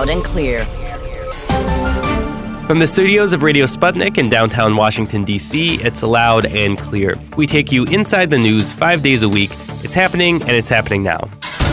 Loud and Clear. From the studios of Radio Sputnik in downtown Washington, D.C., it's Loud and Clear. We take you inside the news 5 days a week. It's happening, and it's happening now.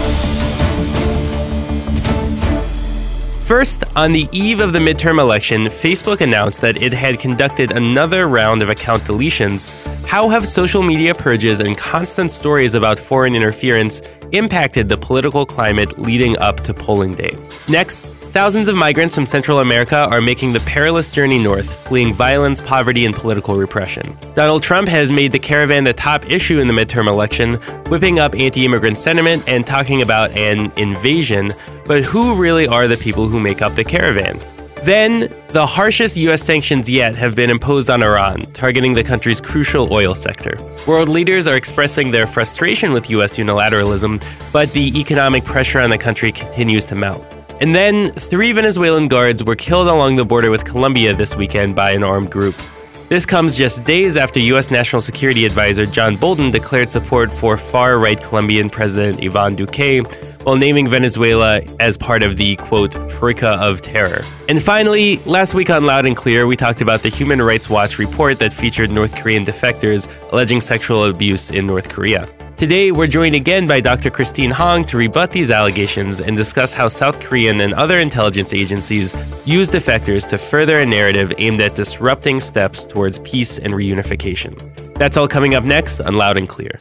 First, on the eve of the midterm election, Facebook announced that it had conducted another round of account deletions. How have social media purges and constant stories about foreign interference impacted the political climate leading up to polling day? Next, thousands of migrants from Central America are making the perilous journey north, fleeing violence, poverty, and political repression. Donald Trump has made the caravan the top issue in the midterm election, whipping up anti-immigrant sentiment and talking about an invasion. But who really are the people who make up the caravan? Then, the harshest U.S. sanctions yet have been imposed on Iran, targeting the country's crucial oil sector. World leaders are expressing their frustration with U.S. unilateralism, but the economic pressure on the country continues to mount. And then, 3 Venezuelan guards were killed along the border with Colombia this weekend by an armed group. This comes just days after U.S. National Security Advisor John Bolton declared support for far-right Colombian President Iván Duque, while naming Venezuela as part of the, quote, troika of terror. And finally, last week on Loud and Clear, we talked about the Human Rights Watch report that featured North Korean defectors alleging sexual abuse in North Korea. Today, we're joined again by Dr. Christine Hong to rebut these allegations and discuss how South Korean and other intelligence agencies use defectors to further a narrative aimed at disrupting steps towards peace and reunification. That's all coming up next on Loud and Clear.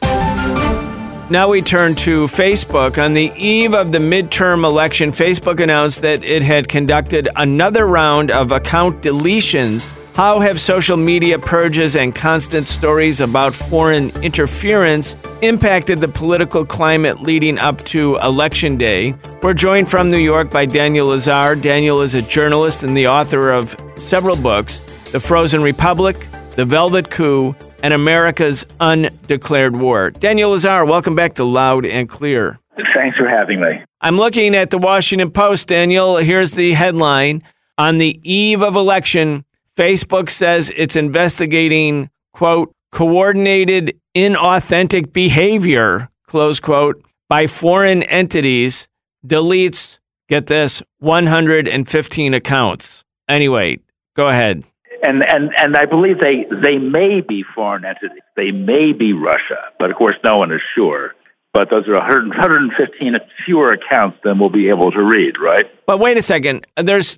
Now we turn to Facebook. On the eve of the midterm election, Facebook announced that it had conducted another round of account deletions. How have social media purges and constant stories about foreign interference impacted the political climate leading up to Election Day? We're joined from New York by Daniel Lazare. Daniel is a journalist and the author of several books, The Frozen Republic, The Velvet Coup, and America's Undeclared War. Daniel Lazare, welcome back to Loud and Clear. Thanks for having me. I'm looking at the Washington Post, Daniel. Here's the headline. On the eve of election, Facebook says it's investigating, quote, coordinated inauthentic behavior, close quote, by foreign entities, deletes, get this, 115 accounts. Anyway, go ahead. And I believe they may be foreign entities. They may be Russia, but of course no one is sure. But those are 115 fewer accounts than we'll be able to read, right? But wait a second. There's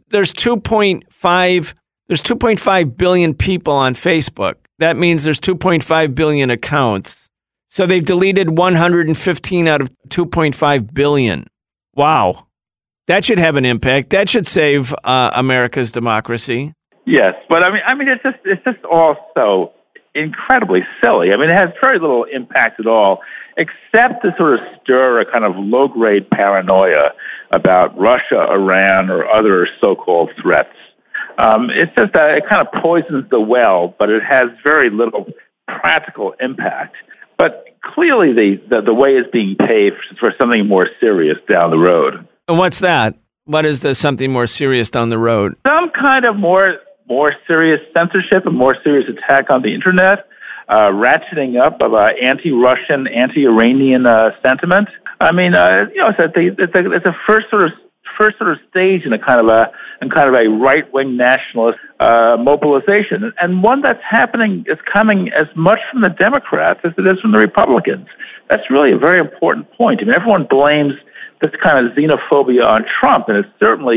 2.5 billion people on Facebook. That means there's 2.5 billion accounts. So they've deleted 115 out of 2.5 billion. Wow. That should have an impact. That should save America's democracy. Yes, but I mean, it's just all so incredibly silly. I mean, it has very little impact at all, except to sort of stir a kind of low-grade paranoia about Russia, Iran, or other so-called threats. It's just that it kind of poisons the well, but it has very little practical impact. But clearly, the way is being paved for something more serious down the road. And what's that? What is the something more serious down the road? Some kind of more serious censorship, a more serious attack on the internet, ratcheting up of anti-Russian, anti-Iranian sentiment. I mean, it's a first sort of stage in a kind of a right-wing nationalist mobilization, and one that's coming as much from the Democrats as it is from the Republicans. That's really a very important point. I mean, everyone blames this kind of xenophobia on Trump, and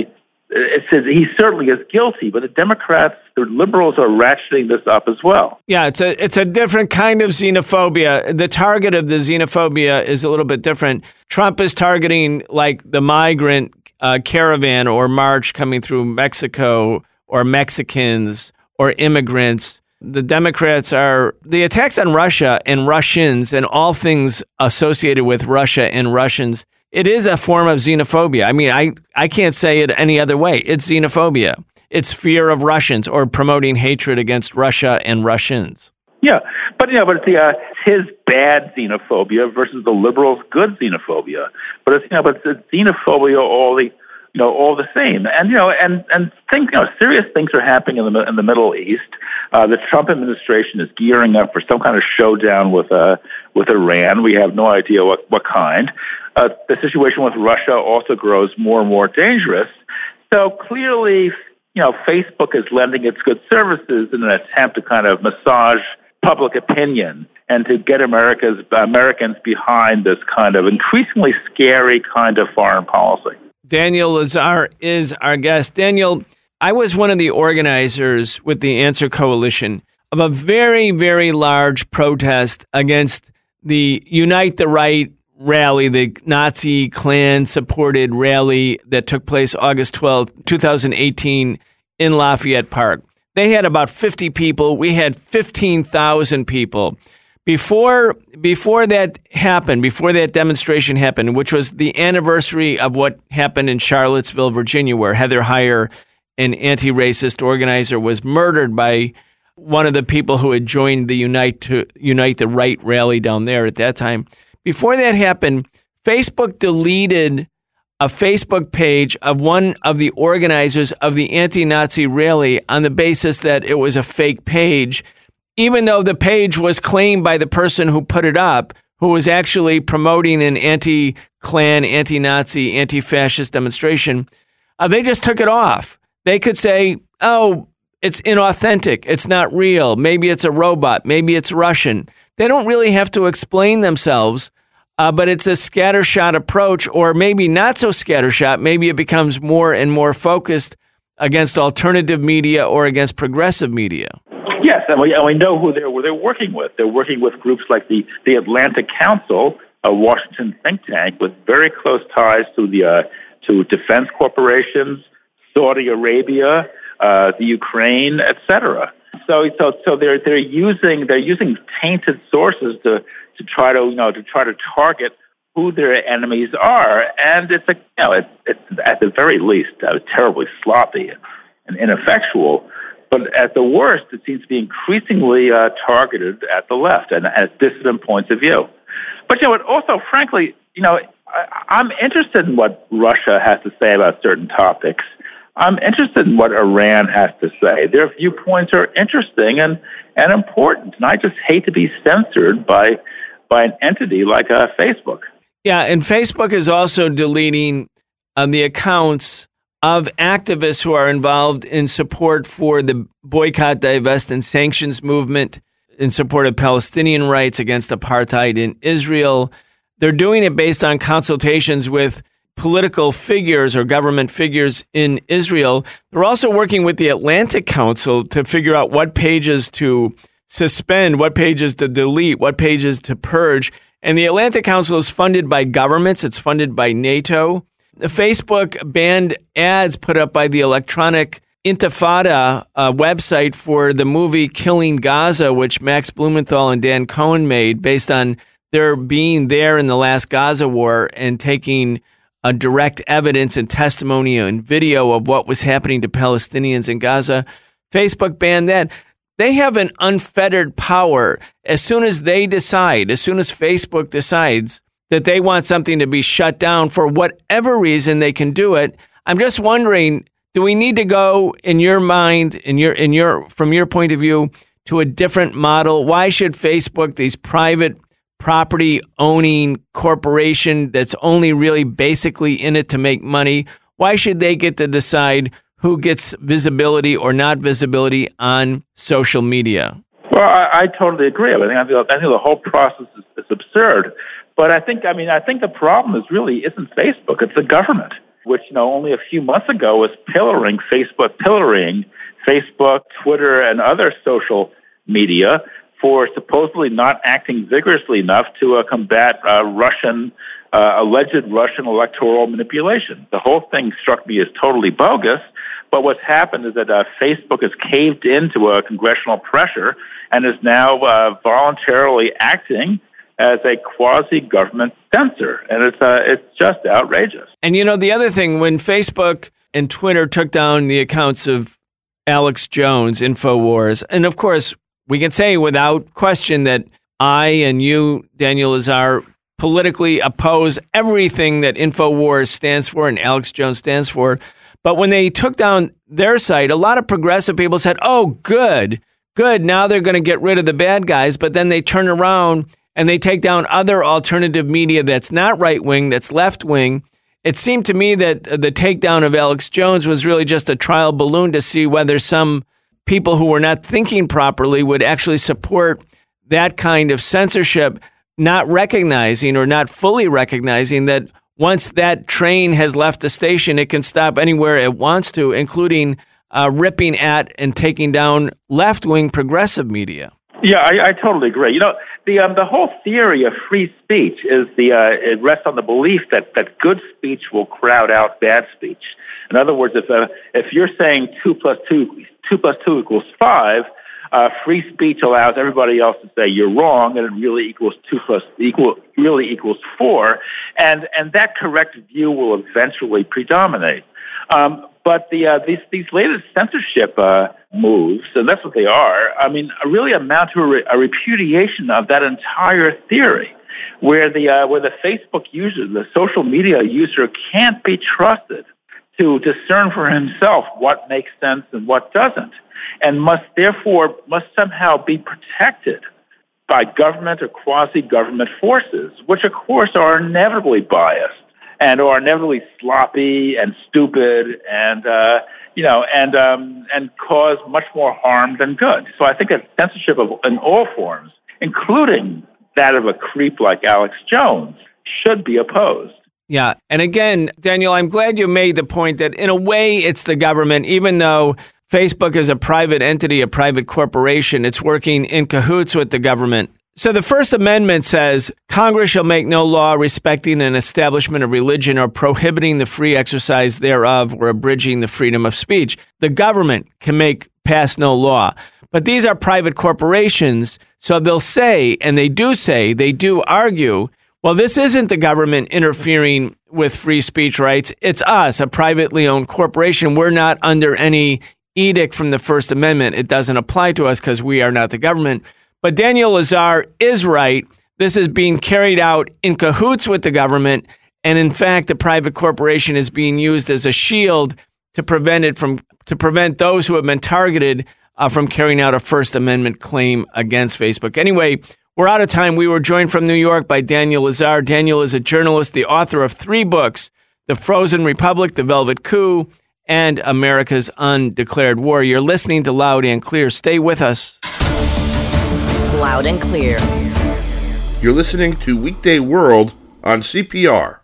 it says he certainly is guilty, but the Democrats, the liberals, are ratcheting this up as well. Yeah, it's a different kind of xenophobia. The target of the xenophobia is a little bit different. Trump is targeting like the migrant caravan or march coming through Mexico or Mexicans or immigrants. The Democrats are the attacks on Russia and Russians and all things associated with Russia and Russians. It is a form of xenophobia. I mean, I can't say it any other way. It's xenophobia. It's fear of Russians or promoting hatred against Russia and Russians. Yeah, but it's his bad xenophobia versus the liberals' good xenophobia. But it's xenophobia all the same. And things, serious things are happening in the Middle East. The Trump administration is gearing up for some kind of showdown with Iran. We have no idea what kind. The situation with Russia also grows more and more dangerous. So clearly, Facebook is lending its good services in an attempt to kind of massage public opinion and to get Americans behind this kind of increasingly scary kind of foreign policy. Daniel Lazare is our guest. Daniel, I was one of the organizers with the Answer Coalition of a very, very large protest against the Unite the Right rally, the Nazi Klan-supported rally that took place August 12, 2018 in Lafayette Park. They had about 50 people. We had 15,000 people. Before that happened, before that demonstration happened, which was the anniversary of what happened in Charlottesville, Virginia, where Heather Heyer, an anti-racist organizer, was murdered by one of the people who had joined the Unite the Right rally down there at that time. Before that happened, Facebook deleted a Facebook page of one of the organizers of the anti-Nazi rally on the basis that it was a fake page, even though the page was claimed by the person who put it up, who was actually promoting an anti-Klan, anti-Nazi, anti-fascist demonstration. They just took it off. They could say, oh, it's inauthentic. It's not real. Maybe it's a robot. Maybe it's Russian. They don't really have to explain themselves, but it's a scattershot approach, or maybe not so scattershot. Maybe it becomes more and more focused against alternative media or against progressive media. Yes, and we know who they're working with. They're working with groups like the Atlantic Council, a Washington think tank with very close ties to defense corporations, Saudi Arabia, the Ukraine, etc. So they're using tainted sources to try to target who their enemies are, and it's at the very least terribly sloppy and ineffectual. But at the worst, it seems to be increasingly targeted at the left and at dissident points of view. But also, frankly, I'm interested in what Russia has to say about certain topics. I'm interested in what Iran has to say. Their viewpoints are interesting and important, and I just hate to be censored by an entity like Facebook. Yeah, and Facebook is also deleting the accounts of activists who are involved in support for the boycott, divest, and sanctions movement in support of Palestinian rights against apartheid in Israel. They're doing it based on consultations with political figures or government figures in Israel. They're also working with the Atlantic Council to figure out what pages to suspend, what pages to delete, what pages to purge. And the Atlantic Council is funded by governments. It's funded by NATO. Facebook banned ads put up by the Electronic Intifada website for the movie Killing Gaza, which Max Blumenthal and Dan Cohen made based on their being there in the last Gaza war and taking direct evidence and testimony and video of what was happening to Palestinians in Gaza. Facebook banned that. They have an unfettered power. As soon as Facebook decides that they want something to be shut down for whatever reason, they can do it. I'm just wondering, do we need to go, in your mind, from your point of view, to a different model? Why should Facebook, these private property-owning corporation that's only really basically in it to make money, why should they get to decide who gets visibility or not visibility on social media? Well, I totally agree. I think the whole process is absurd. But I think the problem isn't Facebook, it's the government, which only a few months ago was pillorying Facebook, Twitter, and other social media for supposedly not acting vigorously enough to combat alleged Russian electoral manipulation. The whole thing struck me as totally bogus. But what's happened is that Facebook has caved into congressional pressure and is now voluntarily acting as a quasi-government censor, and it's just outrageous. And the other thing, when Facebook and Twitter took down the accounts of Alex Jones, InfoWars, and of course, we can say without question that I and you, Daniel Lazare, politically oppose everything that InfoWars stands for and Alex Jones stands for. But when they took down their site, a lot of progressive people said, oh, good, now they're going to get rid of the bad guys. But then they turn around and they take down other alternative media that's not right-wing, that's left-wing, it seemed to me that the takedown of Alex Jones was really just a trial balloon to see whether some people who were not thinking properly would actually support that kind of censorship, not recognizing or not fully recognizing that once that train has left the station, it can stop anywhere it wants to, including ripping at and taking down left-wing progressive media. Yeah, I totally agree. You know, the whole theory of free speech is it rests on the belief that good speech will crowd out bad speech. In other words, if you're saying 2 + 2 = 5, free speech allows everybody else to say you're wrong, and it really equals 2 + 4, and that correct view will eventually predominate. But these latest censorship moves, and that's what they are, I mean, really amount to a repudiation of that entire theory, where the Facebook user, the social media user, can't be trusted to discern for himself what makes sense and what doesn't, and must somehow be protected by government or quasi-government forces, which of course are inevitably biased and are inevitably sloppy and stupid and cause much more harm than good. So I think that censorship in all forms, including that of a creep like Alex Jones, should be opposed. Yeah. And again, Daniel, I'm glad you made the point that in a way it's the government, even though Facebook is a private entity, a private corporation, it's working in cahoots with the government. So the First Amendment says Congress shall make no law respecting an establishment of religion or prohibiting the free exercise thereof or abridging the freedom of speech. The government can pass no law. But these are private corporations, so they'll say, and they do argue, well, this isn't the government interfering with free speech rights. It's us, a privately owned corporation. We're not under any edict from the First Amendment. It doesn't apply to us because we are not the government. But Daniel Lazare is right. This is being carried out in cahoots with the government. And in fact, the private corporation is being used as a shield to prevent those who have been targeted from carrying out a First Amendment claim against Facebook. Anyway, we're out of time. We were joined from New York by Daniel Lazare. Daniel is a journalist, the author of 3 books, The Frozen Republic, The Velvet Coup, and America's Undeclared War. You're listening to Loud and Clear. Stay with us. Loud and Clear. You're listening to Weekday World on CPR.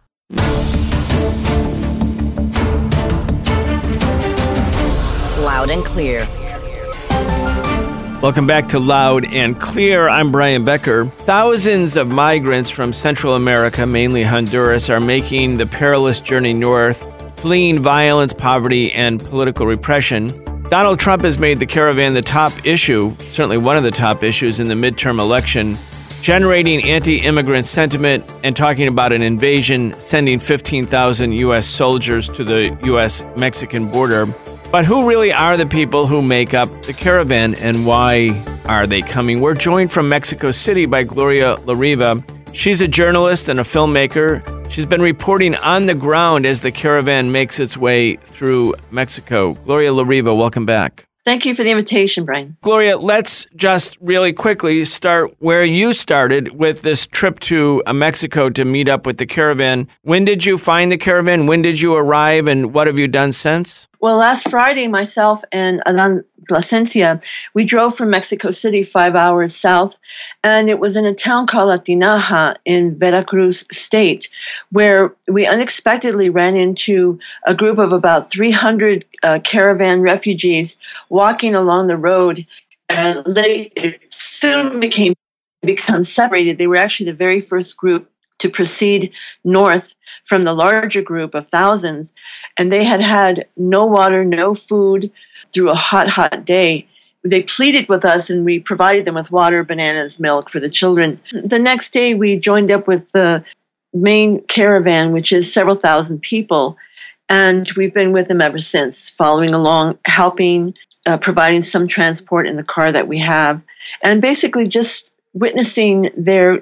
Loud and Clear. Welcome back to Loud and Clear. I'm Brian Becker. Thousands of migrants from Central America, mainly Honduras, are making the perilous journey north, fleeing violence, poverty, and political repression. Donald Trump has made the caravan the top issue, certainly one of the top issues in the midterm election, generating anti-immigrant sentiment and talking about an invasion, sending 15,000 U.S. soldiers to the U.S.-Mexican border. But who really are the people who make up the caravan, and why are they coming? We're joined from Mexico City by Gloria La Riva. She's a journalist and a filmmaker. She's been reporting on the ground as the caravan makes its way through Mexico. Gloria La Riva, welcome back. Thank you for the invitation, Brian. Gloria, let's just really quickly start where you started with this trip to Mexico to meet up with the caravan. When did you find the caravan? When did you arrive? And what have you done since? Well, last Friday, myself and Alan Plasencia, we drove from Mexico City 5 hours south, and it was in a town called Atinaja in Veracruz State, where we unexpectedly ran into a group of about 300 caravan refugees walking along the road, and they soon become separated. They were actually the very first group to proceed north from the larger group of thousands, and they had no water, no food through a hot day. They pleaded with us, and we provided them with water, bananas, milk for the children. The next day, we joined up with the main caravan, which is several thousand people, and we've been with them ever since, following along, helping, providing some transport in the car that we have, and basically just witnessing their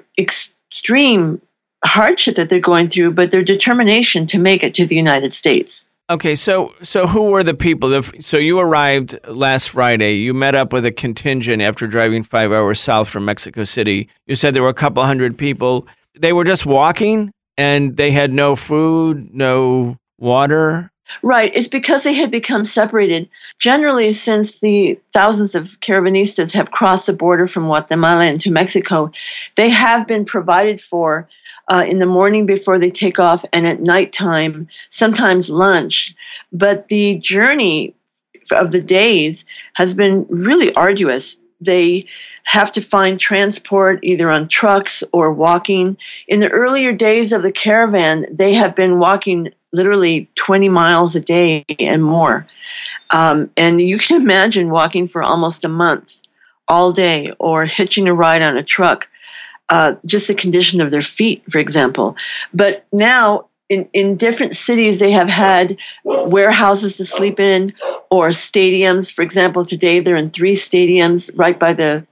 extreme hardship that they're going through, but their determination to make it to the United States. Okay, so who were the people? So you arrived last Friday. You met up with a contingent after driving 5 hours south from Mexico City. You said there were a couple hundred people. They were just walking? and they had no food, no water. Right. It's because they had become separated. Generally, since the thousands of Caravanista have crossed the border from Guatemala into Mexico, they have been provided for in the morning before they take off and at nighttime, sometimes lunch. But the journey of the days has been really arduous. They have to find transport either on trucks or walking. In the earlier days of the caravan, they have been walking literally 20 miles a day and more. And you can imagine walking for almost a month all day or hitching a ride on a truck, just the condition of their feet, for example. But now in different cities, they have had warehouses to sleep in or stadiums. For example, today they're in 3 stadiums right by the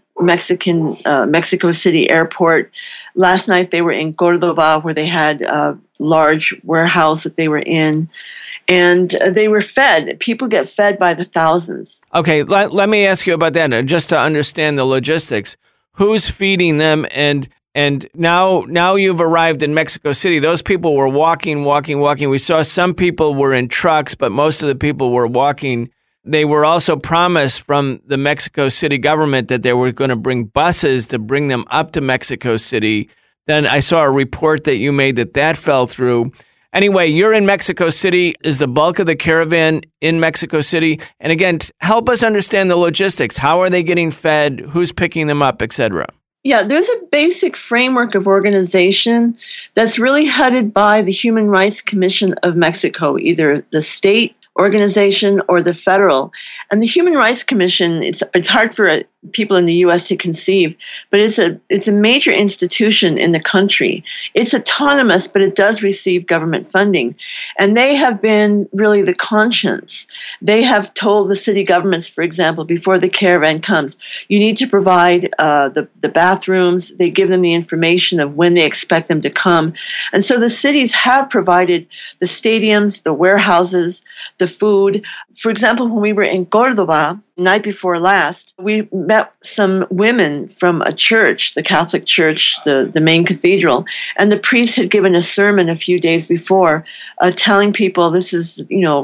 Mexico City airport. Last night they were in Cordoba, where they had a large warehouse that they were in. And they were fed. People get fed by the thousands. Okay, let me ask you about that, just to understand the logistics. Who's feeding them? And now you've arrived in Mexico City. Those people were walking. We saw some people were in trucks, but most of the people were walking. They were also promised from the Mexico City government that they were going to bring buses to bring them up to Mexico City. Then I saw a report that you made that fell through. Anyway, you're in Mexico City. Is the bulk of the caravan in Mexico City? And again, help us understand the logistics. How are they getting fed? Who's picking them up, etc.? Yeah, there's a basic framework of organization that's really headed by the Human Rights Commission of Mexico, either the state organization or the federal. And the Human Rights Commission, it's hard for people in the U.S. to conceive, but it's a major institution in the country. It's autonomous, but it does receive government funding. And they have been really the conscience. They have told the city governments, for example, before the caravan comes, you need to provide the bathrooms. They give them the information of when they expect them to come. And so the cities have provided the stadiums, the warehouses, the food. For example, when we were in Cordoba, night before last, we met some women from a church, the Catholic Church, the main cathedral, and the priest had given a sermon a few days before telling people this is,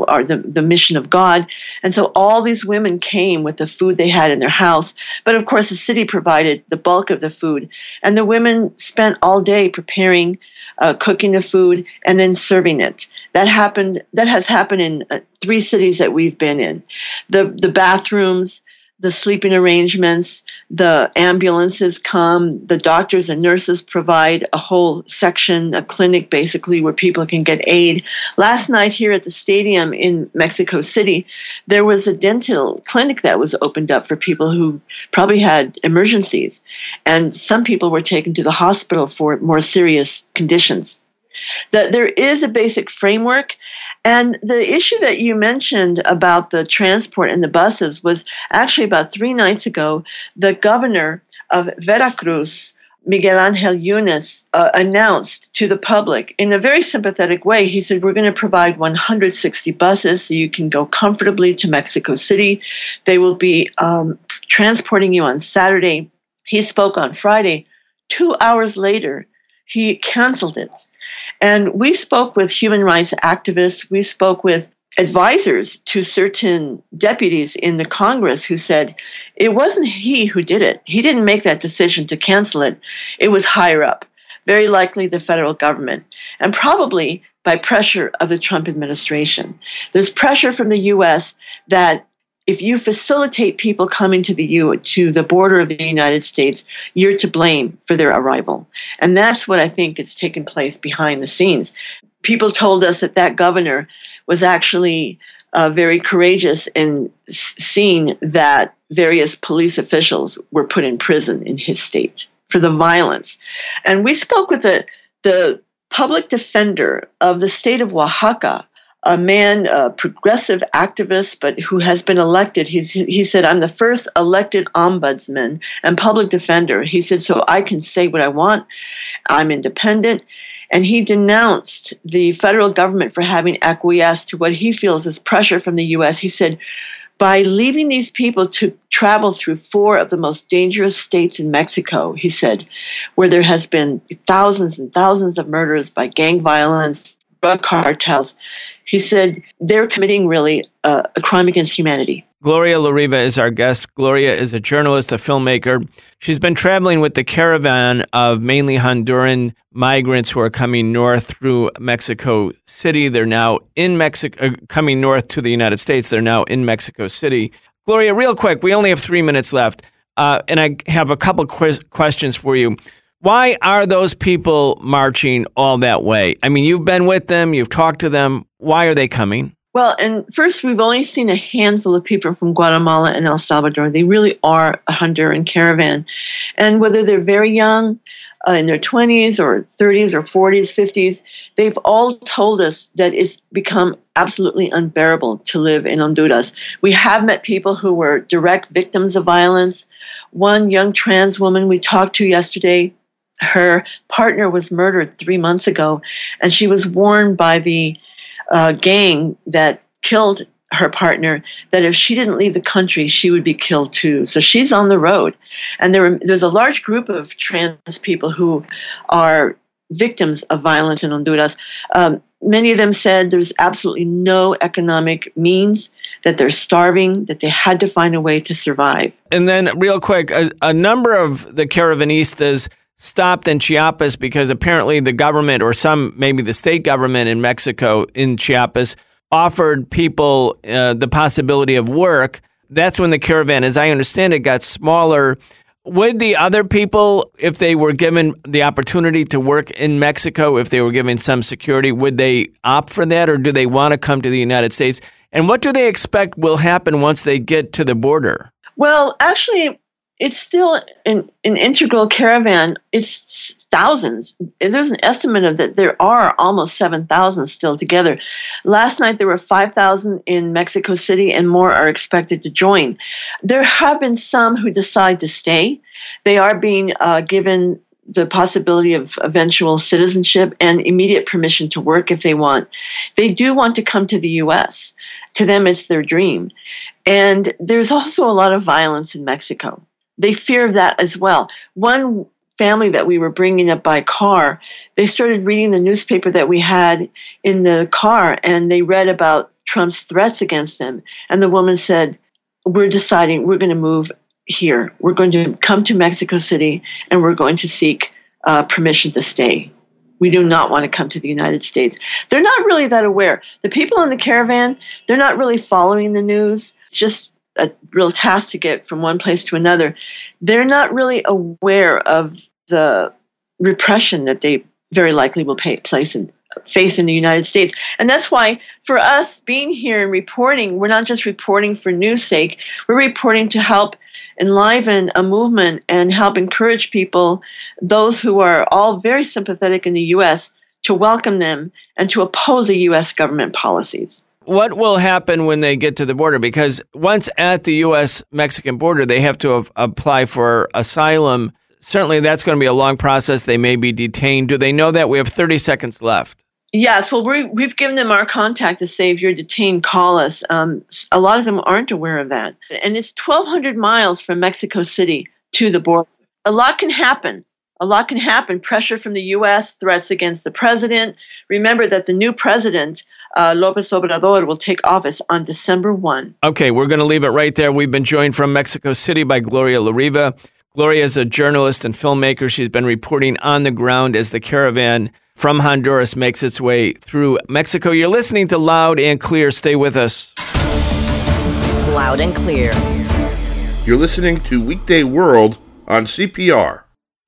the mission of God. And so all these women came with the food they had in their house. But of course, the city provided the bulk of the food. And the women spent all day preparing, cooking the food, and then serving it. That has happened in 3 cities that we've been in. The bathrooms, the sleeping arrangements, the ambulances come, the doctors and nurses provide a whole section, a clinic basically where people can get aid. Last night here at the stadium in Mexico City, there was a dental clinic that was opened up for people who probably had emergencies. And some people were taken to the hospital for more serious conditions. That there is a basic framework. And the issue that you mentioned about the transport and the buses was actually about 3 nights ago, the governor of Veracruz, Miguel Angel Yunes, announced to the public in a very sympathetic way. He said, we're going to provide 160 buses so you can go comfortably to Mexico City. They will be transporting you on Saturday. He spoke on Friday. 2 hours later, he canceled it. And we spoke with human rights activists. We spoke with advisors to certain deputies in the Congress who said it wasn't he who did it. He didn't make that decision to cancel it. It was higher up, very likely the federal government, and probably by pressure of the Trump administration. There's pressure from the U.S. that if you facilitate people coming to the border of the United States, you're to blame for their arrival. And that's what I think is taking place behind the scenes. People told us that governor was actually very courageous in seeing that various police officials were put in prison in his state for the violence. And we spoke with the public defender of the state of Oaxaca, a man, a progressive activist, but who has been elected. He said, I'm the first elected ombudsman and public defender. He said, so I can say what I want. I'm independent. And he denounced the federal government for having acquiesced to what he feels is pressure from the U.S. He said, by leaving these people to travel through 4 of the most dangerous states in Mexico, he said, where there has been thousands and thousands of murders by gang violence, drug cartels, he said they're committing really a crime against humanity. Gloria La Riva is our guest. Gloria is a journalist, a filmmaker. She's been traveling with the caravan of mainly Honduran migrants who are coming north through Mexico City. They're now in Mexico, coming north to the United States. They're now in Mexico City. Gloria, real quick, we only have 3 minutes left, and I have a couple questions for you. Why are those people marching all that way? I mean, you've been with them, you've talked to them. Why are they coming? Well, and first, we've only seen a handful of people from Guatemala and El Salvador. They really are a Honduran caravan. And whether they're very young, in their 20s or 30s or 40s, 50s, they've all told us that it's become absolutely unbearable to live in Honduras. We have met people who were direct victims of violence. One young trans woman we talked to yesterday, her partner was murdered 3 months ago, and she was warned by the gang that killed her partner that if she didn't leave the country, she would be killed too. So she's on the road. And there's a large group of trans people who are victims of violence in Honduras. Many of them said there's absolutely no economic means, that they're starving, that they had to find a way to survive. And then real quick, a number of the caravanistas stopped in Chiapas because apparently the government, or maybe the state government in Mexico, in Chiapas, offered people the possibility of work. That's when the caravan, as I understand it, got smaller. Would the other people, if they were given the opportunity to work in Mexico, if they were given some security, would they opt for that, or do they want to come to the United States? And what do they expect will happen once they get to the border? Well, actually, it's still an integral caravan. It's thousands. There's an estimate of that there are almost 7,000 still together. Last night there were 5,000 in Mexico City, and more are expected to join. There have been some who decide to stay. They are being given the possibility of eventual citizenship and immediate permission to work if they want. They do want to come to the U.S. To them, it's their dream. And there's also a lot of violence in Mexico. They fear that as well. One family that we were bringing up by car, they started reading the newspaper that we had in the car, and they read about Trump's threats against them. And the woman said, we're deciding we're going to move here. We're going to come to Mexico City, and we're going to seek permission to stay. We do not want to come to the United States. They're not really that aware. The people in the caravan, they're not really following the news. It's just a real task to get from one place to another. They're not really aware of the repression that they very likely will face in the United States. And that's why for us being here and reporting, we're not just reporting for news sake, we're reporting to help enliven a movement and help encourage people, those who are all very sympathetic in the U.S., to welcome them and to oppose the U.S. government policies. What will happen when they get to the border? Because once at the U.S.-Mexican border, they have to apply for asylum. Certainly, that's going to be a long process. They may be detained. Do they know that? We have 30 seconds left. Yes. Well, we've given them our contact to say, if you're detained, call us. A lot of them aren't aware of that. And it's 1,200 miles from Mexico City to the border. A lot can happen. A lot can happen. Pressure from the U.S., threats against the president. Remember that the new president, López Obrador, will take office on December 1. Okay, we're going to leave it right there. We've been joined from Mexico City by Gloria La Riva. Gloria is a journalist and filmmaker. She's been reporting on the ground as the caravan from Honduras makes its way through Mexico. You're listening to Loud and Clear. Stay with us. Loud and Clear. You're listening to Weekday World on CPR.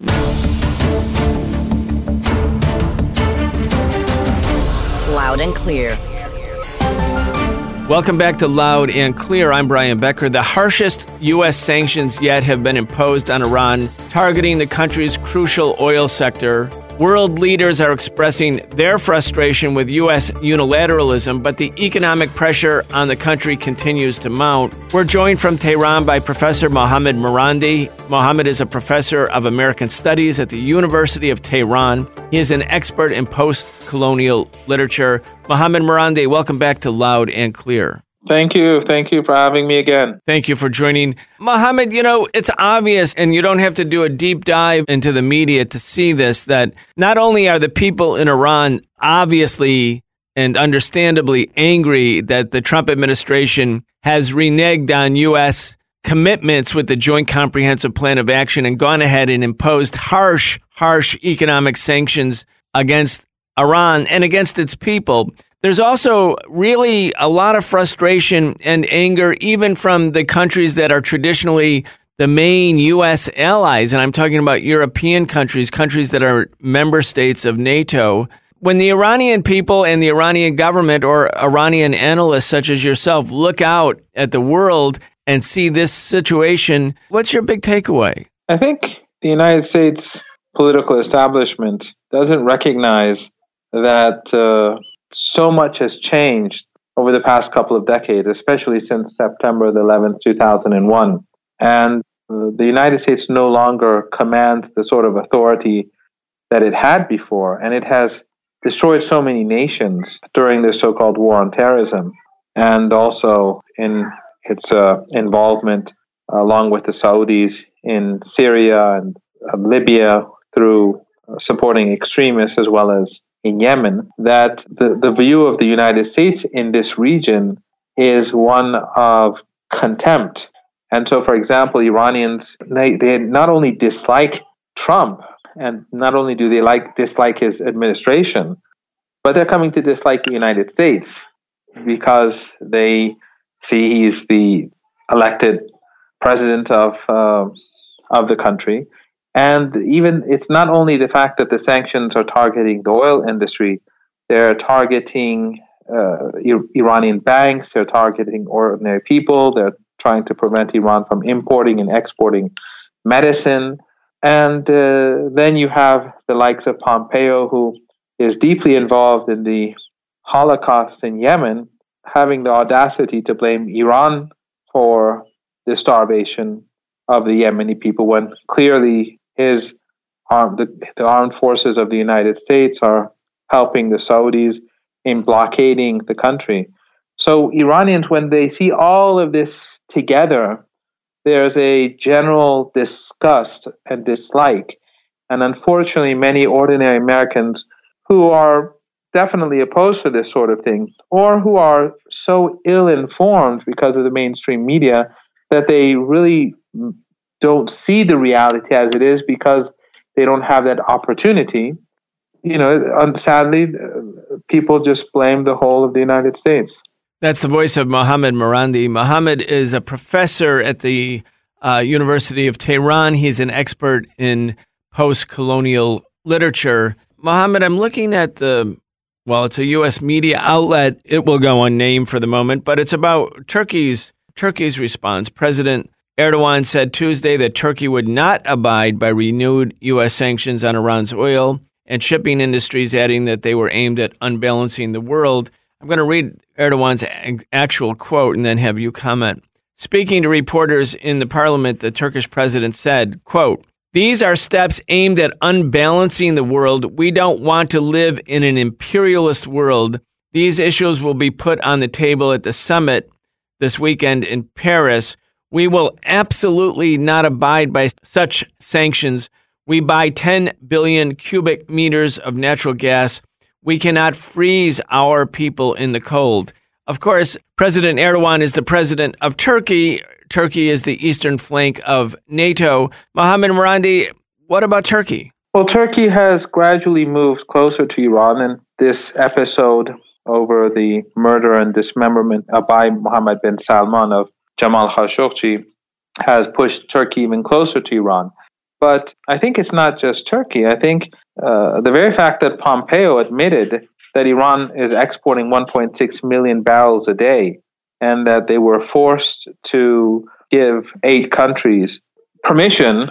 Loud and Clear. Welcome back to Loud and Clear. I'm Brian Becker. The harshest U.S. sanctions yet have been imposed on Iran, targeting the country's crucial oil sector. World leaders are expressing their frustration with U.S. unilateralism, but the economic pressure on the country continues to mount. We're joined from Tehran by Professor Mohammad Marandi. Mohammad is a professor of American Studies at the University of Tehran. He is an expert in post-colonial literature. Mohammad Marandi, welcome back to Loud and Clear. Thank you. Thank you for having me again. Thank you for joining. Mohammed, it's obvious, and you don't have to do a deep dive into the media to see this, that not only are the people in Iran obviously and understandably angry that the Trump administration has reneged on U.S. commitments with the Joint Comprehensive Plan of Action and gone ahead and imposed harsh economic sanctions against Iran and against its people. There's also really a lot of frustration and anger, even from the countries that are traditionally the main U.S. allies. And I'm talking about European countries that are member states of NATO. When the Iranian people and the Iranian government or Iranian analysts such as yourself look out at the world and see this situation, what's your big takeaway? I think the United States political establishment doesn't recognize that so much has changed over the past couple of decades, especially since September the 11th, 2001. And the United States no longer commands the sort of authority that it had before, and it has destroyed so many nations during the so-called war on terrorism, and also in its involvement, along with the Saudis, in Syria and Libya through supporting extremists, as well as in Yemen, that the view of the United States in this region is one of contempt. And so, for example, Iranians, they not only dislike Trump, and not only do they dislike his administration, but they're coming to dislike the United States because they see he's the elected president of the country. And even it's not only the fact that the sanctions are targeting the oil industry, they're targeting Iranian banks, they're targeting ordinary people, they're trying to prevent Iran from importing and exporting medicine. And then you have the likes of Pompeo, who is deeply involved in the Holocaust in Yemen, having the audacity to blame Iran for the starvation of the Yemeni people, when clearly the armed forces of the United States are helping the Saudis in blockading the country. So Iranians, when they see all of this together, there's a general disgust and dislike. And unfortunately, many ordinary Americans who are definitely opposed to this sort of thing, or who are so ill-informed because of the mainstream media that they really don't see the reality as it is because they don't have that opportunity. Sadly, people just blame the whole of the United States. That's the voice of Mohammed Marandi. Mohammed is a professor at the University of Tehran. He's an expert in post-colonial literature. Mohammed, I'm looking at it's a U.S. media outlet. It will go unnamed for the moment, but it's about Turkey's response. President Erdogan said Tuesday that Turkey would not abide by renewed U.S. sanctions on Iran's oil and shipping industries, adding that they were aimed at unbalancing the world. I'm going to read Erdogan's actual quote and then have you comment. Speaking to reporters in the parliament, the Turkish president said, quote, "These are steps aimed at unbalancing the world. We don't want to live in an imperialist world. These issues will be put on the table at the summit this weekend in Paris. We will absolutely not abide by such sanctions. We buy 10 billion cubic meters of natural gas. We cannot freeze our people in the cold." Of course, President Erdogan is the president of Turkey. Turkey is the eastern flank of NATO. Mohammed Marandi, what about Turkey? Well, Turkey has gradually moved closer to Iran, and this episode over the murder and dismemberment by Mohammed bin Salman of Jamal Khashoggi has pushed Turkey even closer to Iran. But I think it's not just Turkey. I think the very fact that Pompeo admitted that Iran is exporting 1.6 million barrels a day, and that they were forced to give 8 countries permission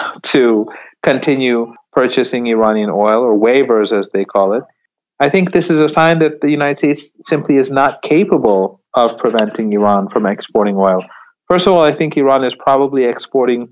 to continue purchasing Iranian oil, or waivers as they call it. I think this is a sign that the United States simply is not capable of preventing Iran from exporting oil. First of all, I think Iran is probably exporting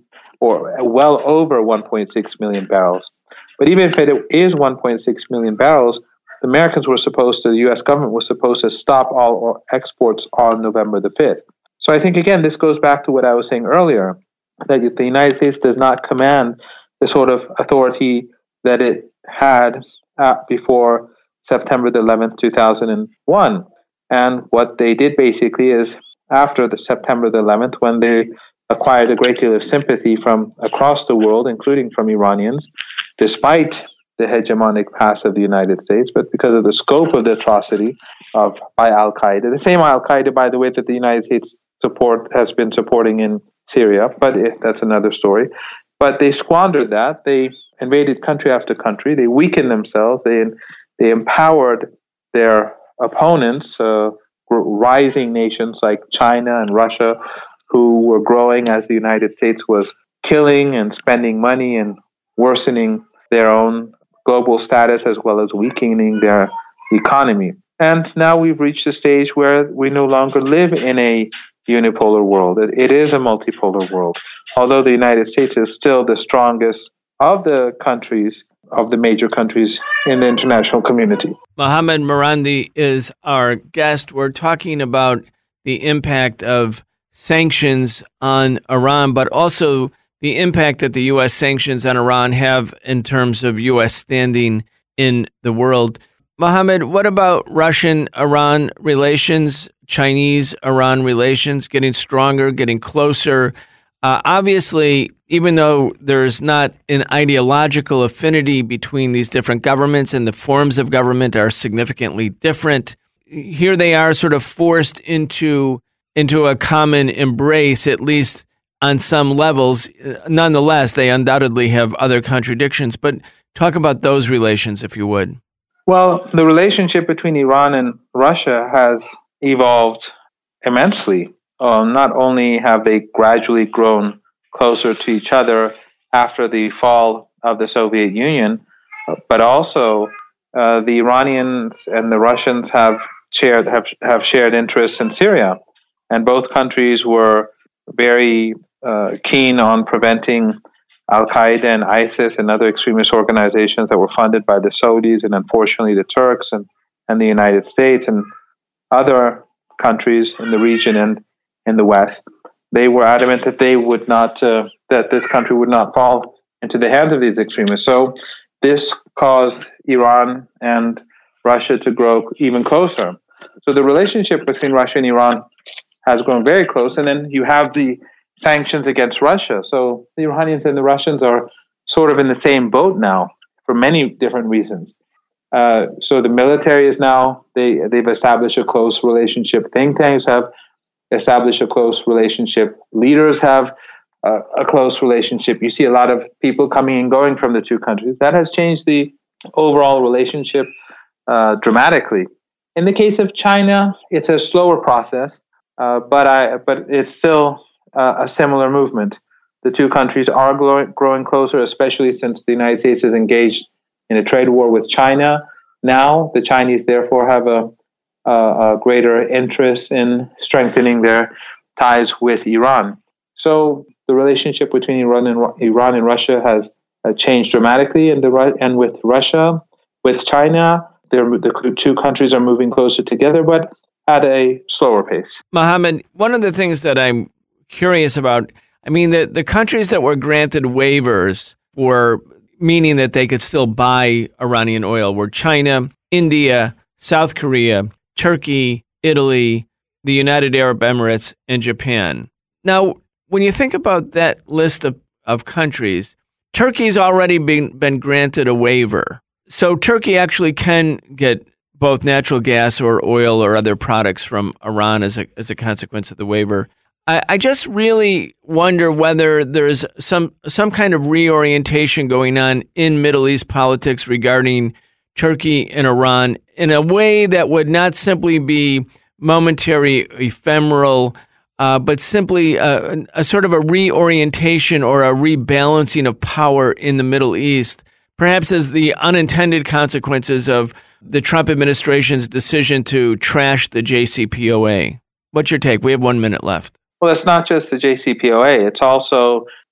well over 1.6 million barrels. But even if it is 1.6 million barrels, the U.S. government was supposed to stop all exports on November the 5th. So I think, again, this goes back to what I was saying earlier, that the United States does not command the sort of authority that it had before September the 11th, 2001. And what they did basically is, after the September the 11th, when they acquired a great deal of sympathy from across the world, including from Iranians, despite the hegemonic past of the United States, but because of the scope of the atrocity by Al-Qaeda, the same Al-Qaeda, by the way, that the United States has been supporting in Syria, but that's another story. But they squandered that. They invaded country after country. They weakened themselves. They empowered their opponents, rising nations like China and Russia, who were growing as the United States was killing and spending money and worsening their own global status as well as weakening their economy. And now we've reached a stage where we no longer live in a unipolar world. It is a multipolar world. Although the United States is still the strongest of the countries, of the major countries in the international community. Mohammad Marandi is our guest. We're talking about the impact of sanctions on Iran, but also the impact that the U.S. sanctions on Iran have in terms of U.S. standing in the world. Mohammed, what about Russian-Iran relations, Chinese-Iran relations getting stronger, getting closer? Obviously, even though there's not an ideological affinity between these different governments and the forms of government are significantly different, here they are sort of forced into a common embrace, at least on some levels. Nonetheless, they undoubtedly have other contradictions. But talk about those relations, if you would. Well, the relationship between Iran and Russia has evolved immensely. Not only have they gradually grown closer to each other after the fall of the Soviet Union, but also the Iranians and the Russians have shared interests in Syria, and both countries were very keen on preventing Al-Qaeda and ISIS and other extremist organizations that were funded by the Saudis and unfortunately the Turks and the United States and other countries in the region and in the West. They were adamant that they would not, that this country would not fall into the hands of these extremists. So this caused Iran and Russia to grow even closer. So the relationship between Russia and Iran has grown very close. And then you have the sanctions against Russia. So the Iranians and the Russians are sort of in the same boat now for many different reasons. So the military is now, they've established a close relationship. Think tanks have established a close relationship. Leaders have a close relationship. You see a lot of people coming and going from the two countries. That has changed the overall relationship dramatically. In the case of China, it's a slower process, but it's still a similar movement. The two countries are growing closer, especially since the United States is engaged in a trade war with China. Now, the Chinese therefore have a greater interest in strengthening their ties with Iran. So the relationship between Iran and Russia has changed dramatically, and with Russia, with China, the two countries are moving closer together, but at a slower pace. Mohammed, one of the things that I'm curious about, I mean, the countries that were granted waivers for meaning that they could still buy Iranian oil were China, India, South Korea, Turkey, Italy, the United Arab Emirates, and Japan. Now, when you think about that list of countries, Turkey's already been granted a waiver. So Turkey actually can get both natural gas or oil or other products from Iran as a consequence of the waiver. I just really wonder whether there's some kind of reorientation going on in Middle East politics regarding Turkey and Iran in a way that would not simply be momentary, ephemeral, but simply a sort of a reorientation or a rebalancing of power in the Middle East, perhaps as the unintended consequences of the Trump administration's decision to trash the JCPOA. What's your take? We have 1 minute left. Well, it's not just the JCPOA. It's also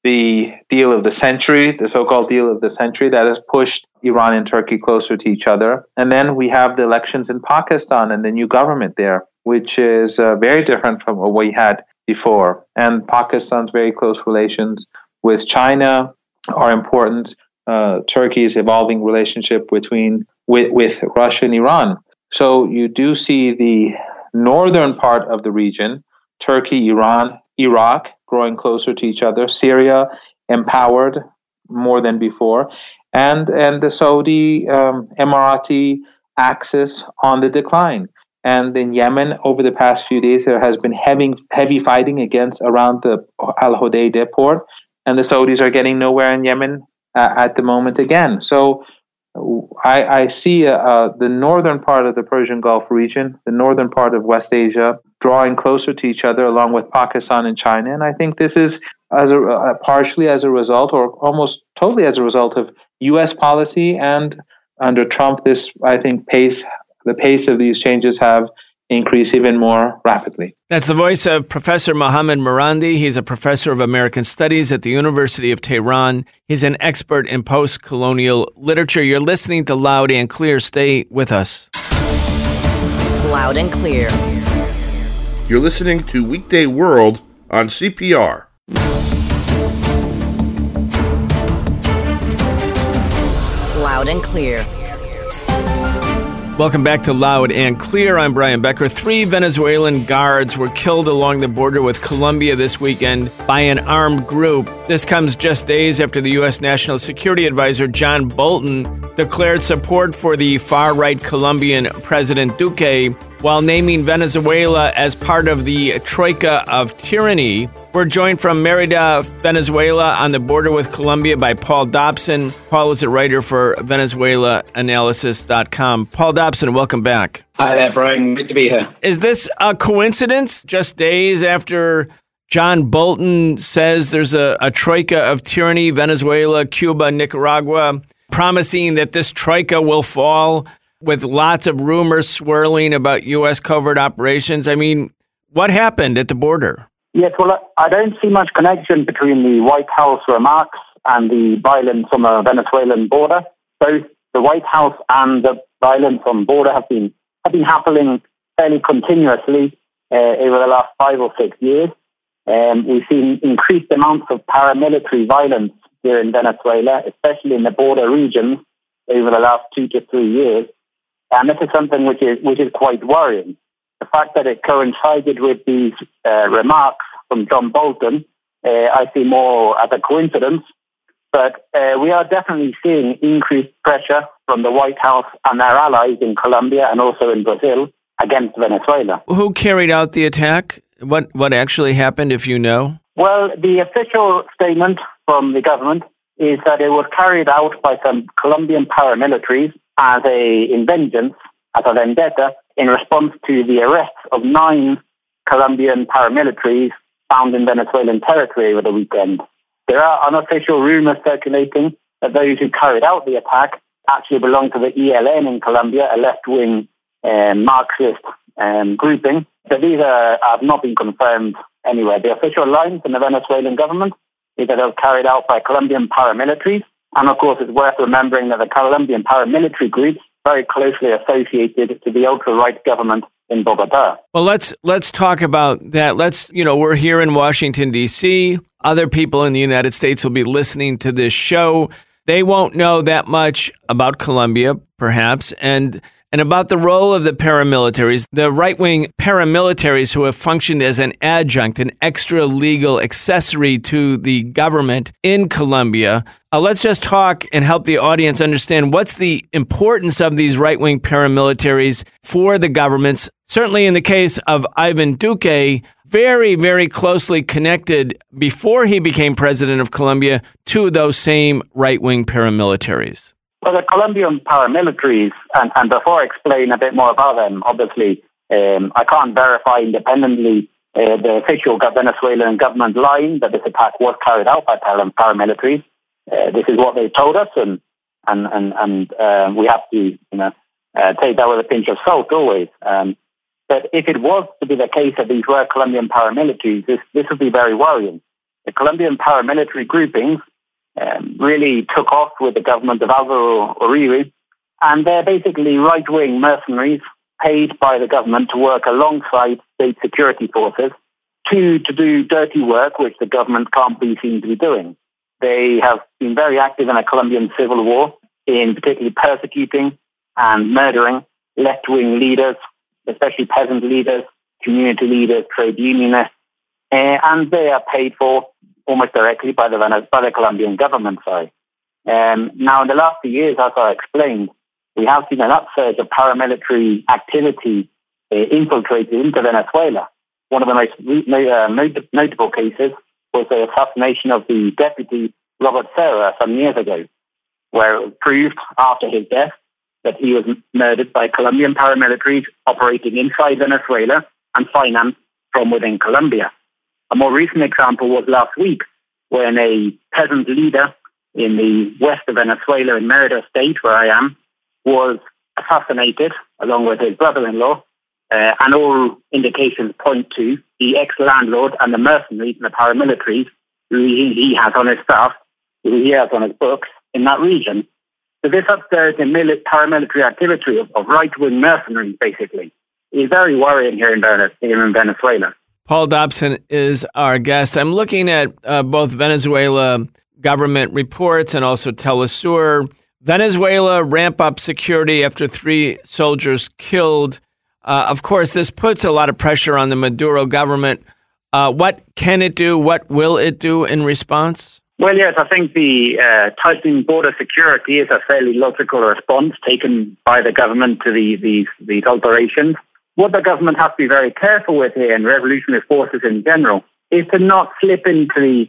the deal of the century, the so-called deal of the century that has pushed Iran and Turkey closer to each other. And then we have the elections in Pakistan and the new government there, which is very different from what we had before. And Pakistan's very close relations with China are important. Turkey's evolving relationship with Russia and Iran. So you do see the northern part of the region, Turkey, Iran, Iraq, growing closer to each other, Syria empowered more than before, and the Saudi Emirati axis on the decline. And in Yemen, over the past few days, there has been heavy fighting around the Al Hodeidah port, and the Saudis are getting nowhere in Yemen at the moment again. So I see the northern part of the Persian Gulf region, the northern part of West Asia, drawing closer to each other along with Pakistan and China. And I think this is partially as a result, or almost totally as a result of U.S. policy. And under Trump, the pace of these changes have increased even more rapidly. That's the voice of Professor Mohammad Marandi. He's a professor of American Studies at the University of Tehran. He's an expert in post-colonial literature. You're listening to Loud and Clear. Stay with us. Loud and Clear. You're listening to Weekday World on CPR. Loud and Clear. Welcome back to Loud and Clear. I'm Brian Becker. 3 Venezuelan guards were killed along the border with Colombia this weekend by an armed group. This comes just days after the U.S. National Security Advisor John Bolton declared support for the far-right Colombian President Duque while naming Venezuela as part of the Troika of Tyranny. We're joined from Merida, Venezuela, on the border with Colombia by Paul Dobson. Paul is a writer for VenezuelaAnalysis.com. Paul Dobson, welcome back. Hi there, Brian. Good to be here. Is this a coincidence? Just days after John Bolton says there's a Troika of Tyranny, Venezuela, Cuba, Nicaragua, promising that this Troika will fall, with lots of rumors swirling about U.S. covert operations. I mean, what happened at the border? Yes, well, I don't see much connection between the White House remarks and the violence on the Venezuelan border. Both the White House and the violence on the border have been happening fairly continuously over the last 5 or 6 years. We've seen increased amounts of paramilitary violence here in Venezuela, especially in the border regions, over the last 2 to 3 years. And this is something which is quite worrying. The fact that it coincided with these remarks from John Bolton, I see more as a coincidence. But we are definitely seeing increased pressure from the White House and their allies in Colombia and also in Brazil against Venezuela. Who carried out the attack? What actually happened, if you know? Well, the official statement from the government is that it was carried out by some Colombian paramilitaries as a vendetta, in response to the arrests of 9 Colombian paramilitaries found in Venezuelan territory over the weekend. There are unofficial rumors circulating that those who carried out the attack actually belong to the ELN in Colombia, a left-wing Marxist grouping. But these have not been confirmed anywhere. The official line from the Venezuelan government is that it was carried out by Colombian paramilitaries. And of course, it's worth remembering that the Colombian paramilitary groups very closely associated to the ultra-right government in Bogota. Well, let's talk about that. We're here in Washington, D.C. Other people in the United States will be listening to this show. They won't know that much about Colombia, perhaps, and about the role of the paramilitaries, the right-wing paramilitaries who have functioned as an adjunct, an extra-legal accessory to the government in Colombia. Let's just talk and help the audience understand what's the importance of these right-wing paramilitaries for the governments. Certainly in the case of Ivan Duque, very, very closely connected before he became president of Colombia to those same right-wing paramilitaries. Well, the Colombian paramilitaries, and before I explain a bit more about them, obviously, I can't verify independently the official Venezuelan government line that this attack was carried out by paramilitaries. This is what they told us, and we have to take that with a pinch of salt always. But if it was to be the case that these were Colombian paramilitaries, this would be very worrying. If Colombian paramilitary groupings really took off with the government of Álvaro Uribe, and they're basically right-wing mercenaries paid by the government to work alongside state security forces to do dirty work which the government can't be seen to be doing. They have been very active in a Colombian civil war, in particularly persecuting and murdering left-wing leaders, especially peasant leaders, community leaders, trade unionists, and they are paid for almost directly by the Colombian government side. Now, in the last few years, as I explained, we have seen an upsurge of paramilitary activity infiltrated into Venezuela. One of the most notable cases was the assassination of the deputy Robert Serra some years ago, where it was proved after his death that he was murdered by Colombian paramilitaries operating inside Venezuela and financed from within Colombia. A more recent example was last week when a peasant leader in the west of Venezuela, in Mérida State, where I am, was assassinated along with his brother-in-law, and all indications point to the ex-landlord and the mercenaries and the paramilitaries who he has on his staff, who he has on his books in that region. So this upsurge in paramilitary activity of right-wing mercenaries, basically, is very worrying here in Venezuela. Paul Dobson is our guest. I'm looking at both Venezuela government reports and also Telesur. Venezuela ramp up security after 3 soldiers killed. Of course, this puts a lot of pressure on the Maduro government. What can it do? What will it do in response? Well, yes, I think the tightening border security is a fairly logical response taken by the government to these operations. What the government has to be very careful with here, and revolutionary forces in general, is to not slip into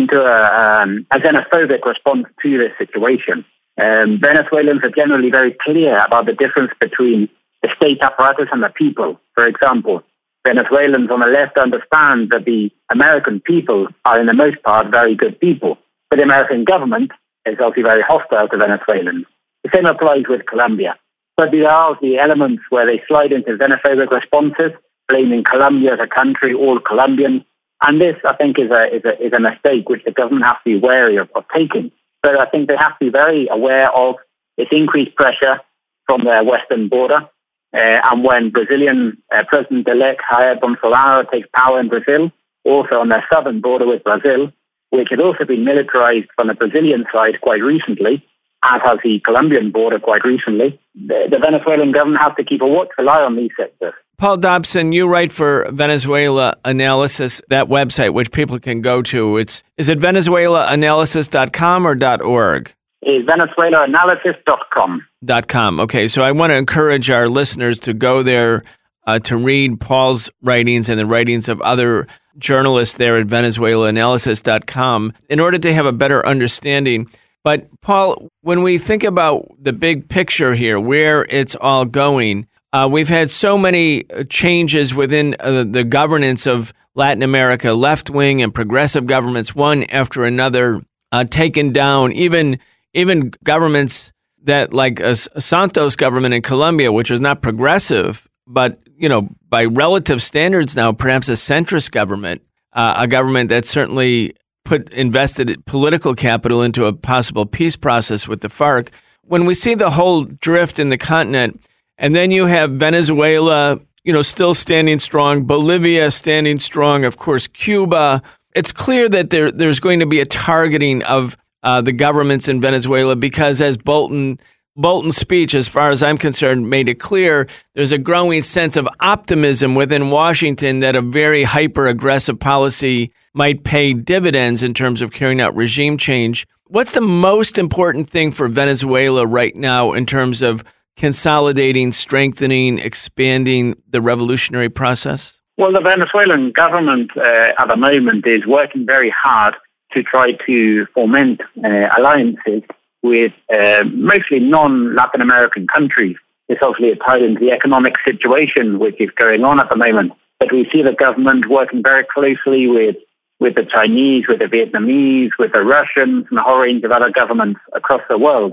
a xenophobic response to this situation. Venezuelans are generally very clear about the difference between the state apparatus and the people. For example, Venezuelans on the left understand that the American people are, in the most part, very good people, but the American government is obviously very hostile to Venezuelans. The same applies with Colombia. But there are the elements where they slide into xenophobic responses, blaming Colombia as a country, all Colombians. And this, I think, is a mistake which the government has to be wary of taking. But I think they have to be very aware of this increased pressure from their western border. And when Brazilian President-elect Jair Bolsonaro takes power in Brazil, also on their southern border with Brazil, which had also been militarized from the Brazilian side quite recently, as has the Colombian border quite recently, the Venezuelan government has to keep a watchful eye on these sectors. Paul Dobson, you write for Venezuela Analysis, that website which people can go to. Is it venezuelaanalysis.com or .org? It's venezuelaanalysis.com. .com. Okay, so I want to encourage our listeners to go there to read Paul's writings and the writings of other journalists there at venezuelaanalysis.com in order to have a better understanding. But Paul, when we think about the big picture here, where it's all going, we've had so many changes within the governance of Latin America, left-wing and progressive governments, one after another, taken down, even governments that, like a Santos government in Colombia, which was not progressive, but, by relative standards now, perhaps a centrist government, a government that certainly invested political capital into a possible peace process with the FARC. When we see the whole drift in the continent, and then you have Venezuela, still standing strong, Bolivia standing strong, of course, Cuba, it's clear that there's going to be a targeting of the governments in Venezuela because, as Bolton's speech, as far as I'm concerned, made it clear, there's a growing sense of optimism within Washington that a very hyper-aggressive policy might pay dividends in terms of carrying out regime change. What's the most important thing for Venezuela right now in terms of consolidating, strengthening, expanding the revolutionary process? Well, the Venezuelan government at the moment is working very hard to try to foment alliances with mostly non-Latin American countries. It's obviously tied into the economic situation which is going on at the moment. But we see the government working very closely with the Chinese, with the Vietnamese, with the Russians, and a whole range of other governments across the world,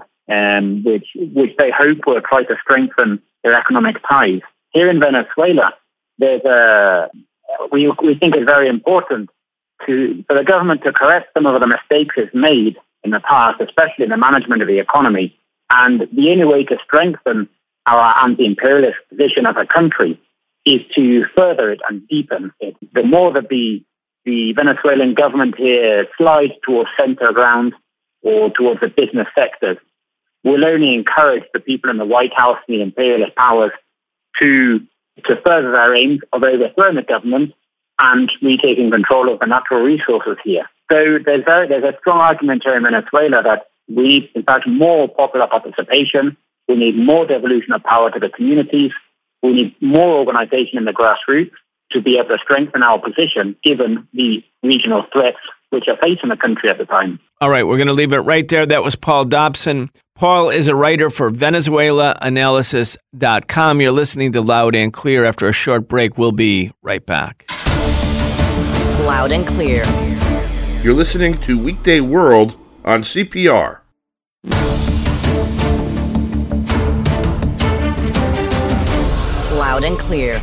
which they hope will try to strengthen their economic ties. Here in Venezuela, we think it's very important for the government to correct some of the mistakes it's made in the past, especially in the management of the economy. And the only way to strengthen our anti-imperialist position as a country is to further it and deepen it. The more that the Venezuelan government here slides towards center ground or towards the business sectors, will only encourage the people in the White House and the imperialist powers to further their aims of overthrowing the government and retaking control of the natural resources here. So there's a strong argument here in Venezuela that we need, in fact, more popular participation. We need more devolution of power to the communities. We need more organization in the grassroots to be able to strengthen our position given the regional threats which are facing the country at the time. All right, we're going to leave it right there. That was Paul Dobson. Paul is a writer for VenezuelaAnalysis.com. You're listening to Loud and Clear. After a short break, we'll be right back. Loud and Clear. You're listening to Weekday World on CPR. Loud and Clear.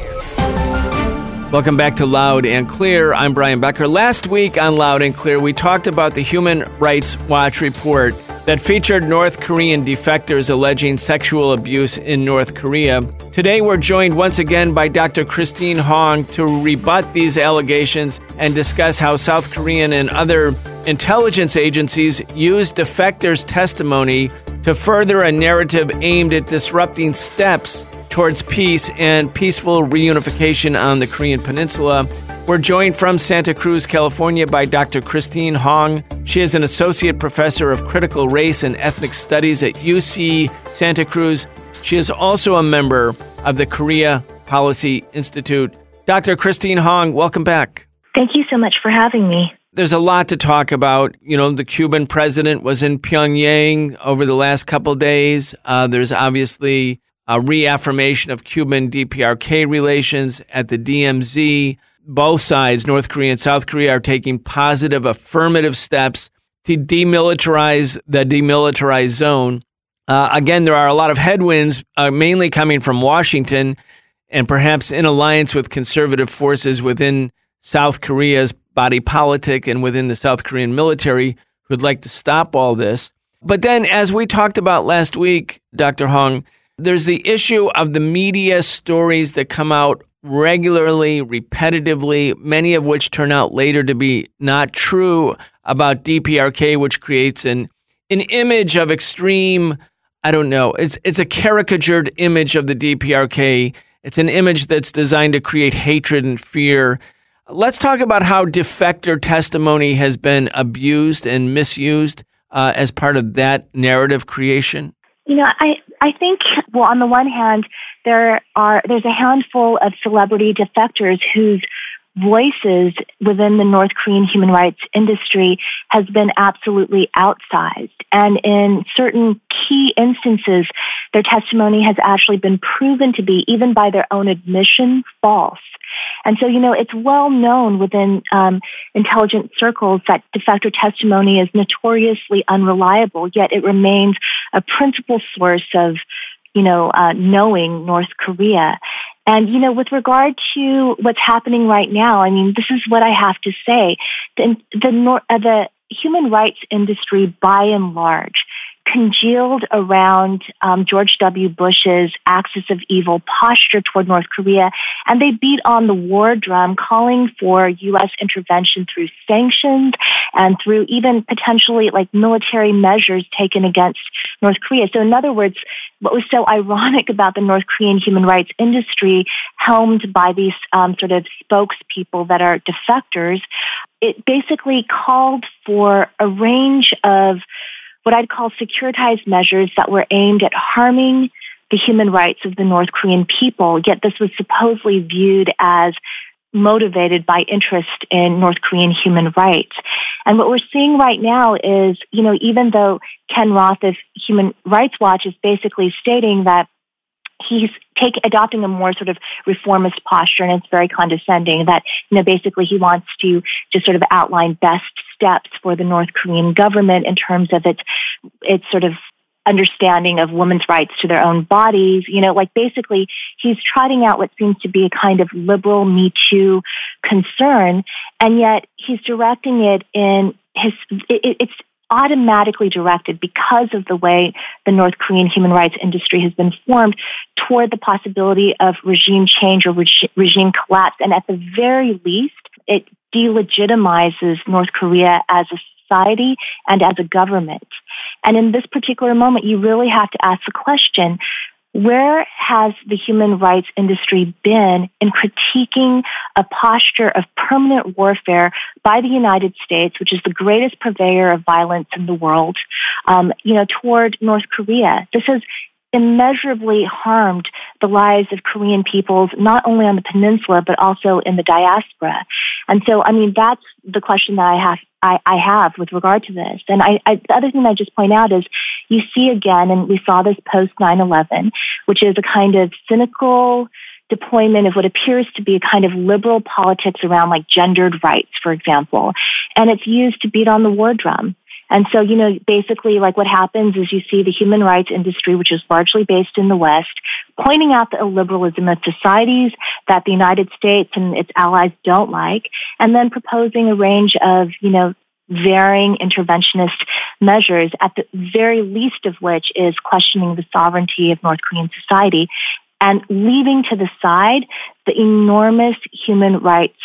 Welcome back to Loud and Clear. I'm Brian Becker. Last week on Loud and Clear, we talked about the Human Rights Watch report that featured North Korean defectors alleging sexual abuse in North Korea. Today, we're joined once again by Dr. Christine Hong to rebut these allegations and discuss how South Korean and other intelligence agencies use defectors' testimony to further a narrative aimed at disrupting steps towards peace and peaceful reunification on the Korean Peninsula. We're joined from Santa Cruz, California by Dr. Christine Hong. She is an associate professor of critical race and ethnic studies at UC Santa Cruz. She is also a member of the Korea Policy Institute. Dr. Christine Hong, welcome back. Thank you so much for having me. There's a lot to talk about. You know, the Cuban president was in Pyongyang over the last couple of days. There's obviously a reaffirmation of Cuban DPRK relations at the DMZ. Both sides, North Korea and South Korea, are taking positive affirmative steps to demilitarize the demilitarized zone. Again, there are a lot of headwinds, mainly coming from Washington and perhaps in alliance with conservative forces within South Korea's body politic and within the South Korean military who would like to stop all this. But then, as we talked about last week, Dr. Hong, there's the issue of the media stories that come out regularly, repetitively, many of which turn out later to be not true about DPRK, which creates an image of extreme, I don't know, it's a caricatured image of the DPRK. It's an image that's designed to create hatred and fear. Let's talk about how defector testimony has been abused and misused as part of that narrative creation. You know, I think, well, on the one hand, there's a handful of celebrity defectors whose voices within the North Korean human rights industry has been absolutely outsized. And in certain key instances, their testimony has actually been proven to be, even by their own admission, false. And so, you know, it's well known within intelligence circles that defector testimony is notoriously unreliable, yet it remains a principal source of, knowing North Korea. And, with regard to what's happening right now, I mean, this is what I have to say. The human rights industry, by and large, congealed around George W. Bush's axis of evil posture toward North Korea, and they beat on the war drum, calling for U.S. intervention through sanctions and through even potentially military measures taken against North Korea. So in other words, what was so ironic about the North Korean human rights industry, helmed by these sort of spokespeople that are defectors, it basically called for a range of what I'd call securitized measures that were aimed at harming the human rights of the North Korean people, yet this was supposedly viewed as motivated by interest in North Korean human rights. And what we're seeing right now is, even though Ken Roth of Human Rights Watch is basically stating that he's adopting a more sort of reformist posture, and it's very condescending, that, basically he wants to just sort of outline best steps for the North Korean government in terms of its sort of understanding of women's rights to their own bodies. Like basically he's trotting out what seems to be a kind of liberal Me Too concern, and yet he's directing it in it's automatically directed because of the way the North Korean human rights industry has been formed toward the possibility of regime change or regime collapse. And at the very least, it delegitimizes North Korea as a society and as a government. And in this particular moment, you really have to ask the question, where has the human rights industry been in critiquing a posture of permanent warfare by the United States, which is the greatest purveyor of violence in the world, toward North Korea? This has immeasurably harmed the lives of Korean peoples, not only on the peninsula, but also in the diaspora. And so, that's the question that I have with regard to this. And the other thing I just point out is you see again, and we saw this post 9/11, which is a kind of cynical deployment of what appears to be a kind of liberal politics around like gendered rights, for example. And it's used to beat on the war drum. And so, basically like what happens is you see the human rights industry, which is largely based in the West, pointing out the illiberalism of societies that the United States and its allies don't like, and then proposing a range of, varying interventionist measures, at the very least of which is questioning the sovereignty of North Korean society and leaving to the side the enormous human rights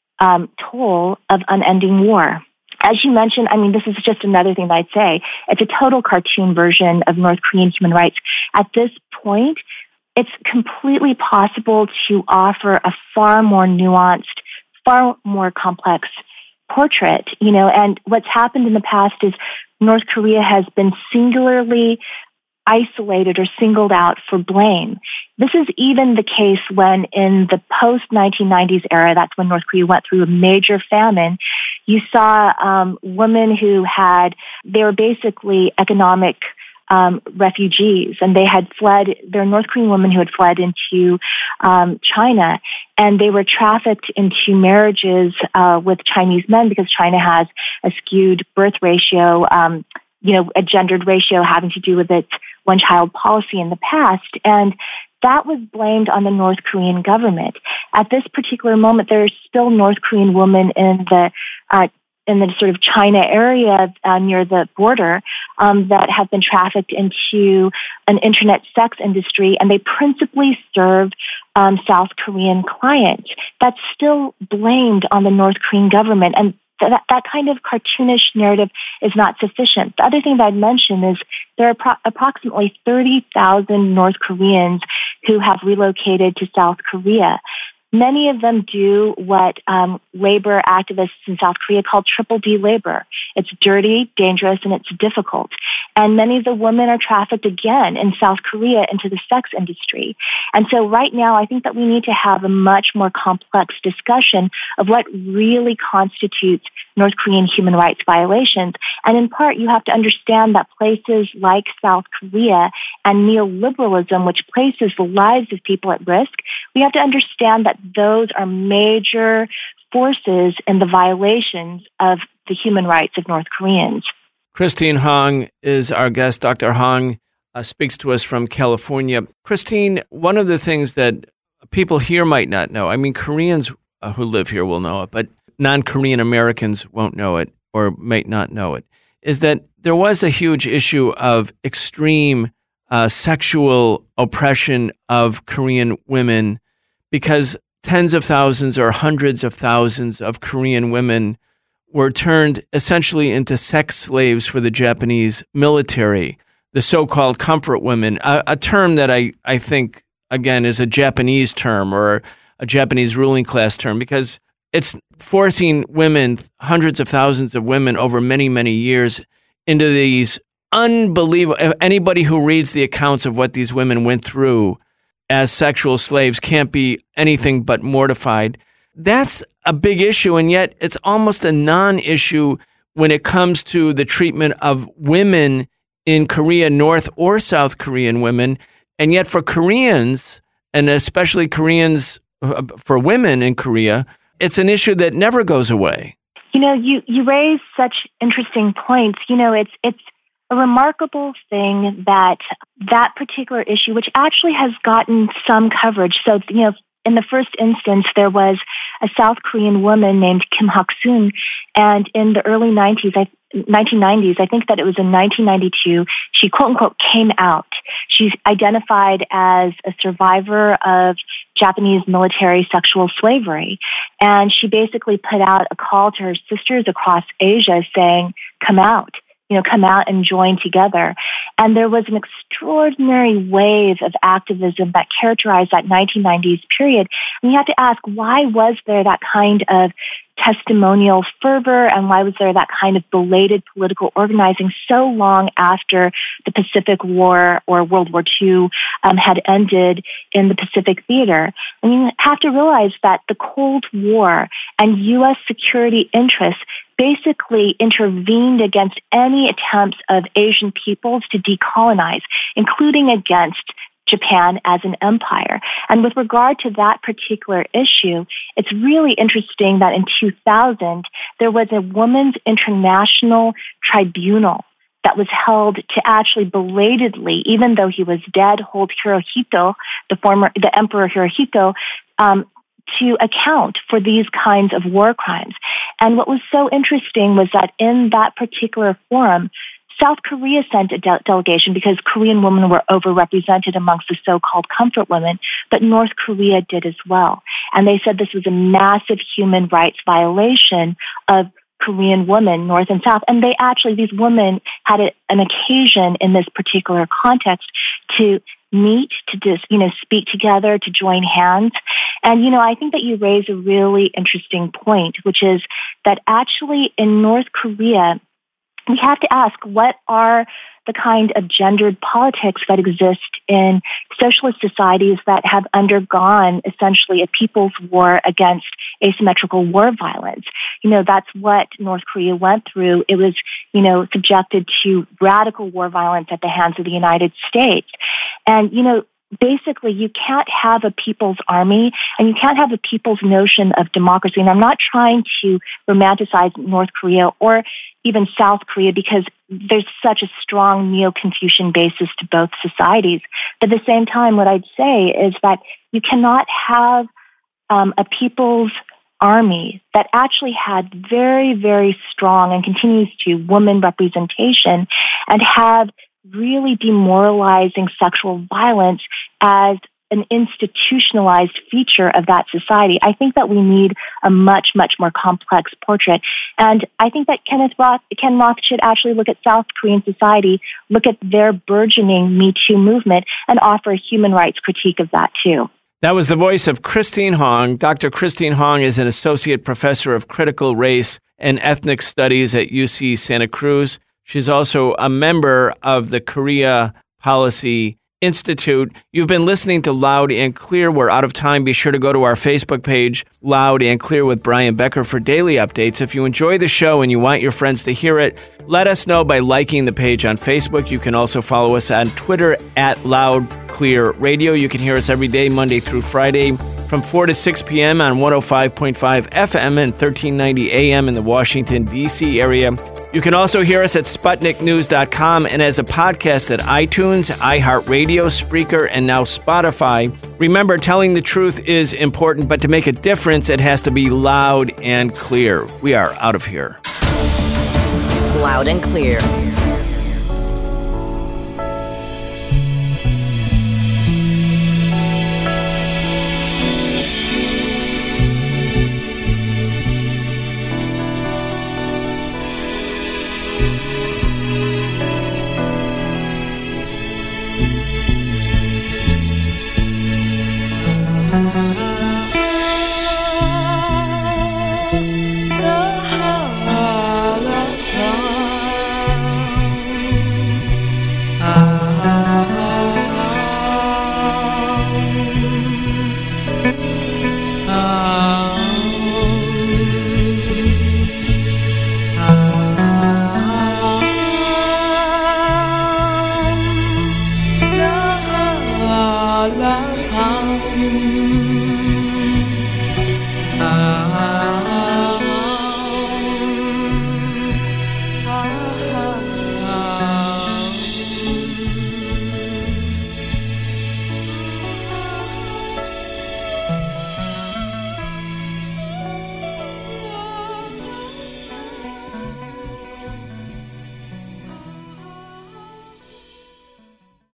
toll of unending war. As you mentioned, this is just another thing that I'd say. It's a total cartoon version of North Korean human rights. At this point, it's completely possible to offer a far more nuanced, far more complex portrait, and what's happened in the past is North Korea has been singularly isolated or singled out for blame. This is even the case when in the post-1990s era, that's when North Korea went through a major famine, you saw women they were basically economic refugees, and they had fled, they're North Korean women who had fled into China, and they were trafficked into marriages with Chinese men because China has a skewed birth ratio, a gendered ratio having to do with its one-child policy in the past. And that was blamed on the North Korean government. At this particular moment, there are still North Korean women in the sort of China area near the border that have been trafficked into an internet sex industry, and they principally serve South Korean clients. That's still blamed on the North Korean government, and that kind of cartoonish narrative is not sufficient. The other thing that I'd mention is there are approximately 30,000 North Koreans who have relocated to South Korea. Many of them do what labor activists in South Korea call triple D labor. It's dirty, dangerous, and it's difficult. And many of the women are trafficked again in South Korea into the sex industry. And so right now, I think that we need to have a much more complex discussion of what really constitutes North Korean human rights violations. And in part, you have to understand that places like South Korea and neoliberalism, which places the lives of people at risk, we have to understand that those are major forces in the violations of the human rights of North Koreans. Christine Hong is our guest. Dr. Hong speaks to us from California. Christine, one of the things that people here might not know, Koreans who live here will know it, but non-Korean Americans won't know it or might not know it, is that there was a huge issue of extreme sexual oppression of Korean women because tens of thousands or hundreds of thousands of Korean women were turned essentially into sex slaves for the Japanese military, the so-called comfort women, a term that I think, again, is a Japanese term or a Japanese ruling class term, because it's forcing women, hundreds of thousands of women over many, many years into these unbelievable, anybody who reads the accounts of what these women went through as sexual slaves can't be anything but mortified. That's a big issue, and yet it's almost a non-issue when it comes to the treatment of women in Korea, North or South Korean women. And yet for Koreans, and especially Koreans, for women in Korea, it's an issue that never goes away. You raise such interesting points. It's a remarkable thing that particular issue, which actually has gotten some coverage. So, in the first instance, there was a South Korean woman named Kim Hak-soon, and in the early 1990s, I think that it was in 1992, she quote-unquote came out. She's identified as a survivor of Japanese military sexual slavery, and she basically put out a call to her sisters across Asia saying, come out. Come out and join together. And there was an extraordinary wave of activism that characterized that 1990s period. And you have to ask, why was there that kind of testimonial fervor, and why was there that kind of belated political organizing so long after the Pacific War or World War II had ended in the Pacific Theater? And you have to realize that the Cold War and U.S. security interests basically intervened against any attempts of Asian peoples to decolonize, including against Japan as an empire. And with regard to that particular issue, it's really interesting that in 2000, there was a Women's International Tribunal that was held to actually belatedly, even though he was dead, hold Hirohito, the Emperor Hirohito, to account for these kinds of war crimes. And what was so interesting was that in that particular forum, South Korea sent a delegation because Korean women were overrepresented amongst the so-called comfort women, but North Korea did as well. And they said this was a massive human rights violation of Korean women, North and South. And these women had an occasion in this particular context to meet, to just, speak together, to join hands. And, I think that you raise a really interesting point, which is that actually in North Korea, we have to ask, what are the kind of gendered politics that exist in socialist societies that have undergone essentially a people's war against asymmetrical war violence? That's what North Korea went through. It was, subjected to radical war violence at the hands of the United States. And, basically, you can't have a people's army and you can't have a people's notion of democracy. And I'm not trying to romanticize North Korea or even South Korea because there's such a strong Neo-Confucian basis to both societies. But at the same time, what I'd say is that you cannot have a people's army that actually had very, very strong and continues to woman representation and have really demoralizing sexual violence as an institutionalized feature of that society. I think that we need a much, much more complex portrait. And I think that Ken Roth should actually look at South Korean society, look at their burgeoning Me Too movement, and offer a human rights critique of that too. That was the voice of Christine Hong. Dr. Christine Hong is an associate professor of critical race and ethnic studies at UC Santa Cruz. She's also a member of the Korea Policy Institute. You've been listening to Loud and Clear. We're out of time. Be sure to go to our Facebook page, Loud and Clear with Brian Becker, for daily updates. If you enjoy the show and you want your friends to hear it, let us know by liking the page on Facebook. You can also follow us on Twitter at Loud Clear Radio. You can hear us every day, Monday through Friday, from 4 to 6 p.m. on 105.5 FM and 1390 AM in the Washington, D.C. area. You can also hear us at SputnikNews.com and as a podcast at iTunes, iHeartRadio, Spreaker, and now Spotify. Remember, telling the truth is important, but to make a difference, it has to be loud and clear. We are out of here. Loud and Clear. Mm-hmm.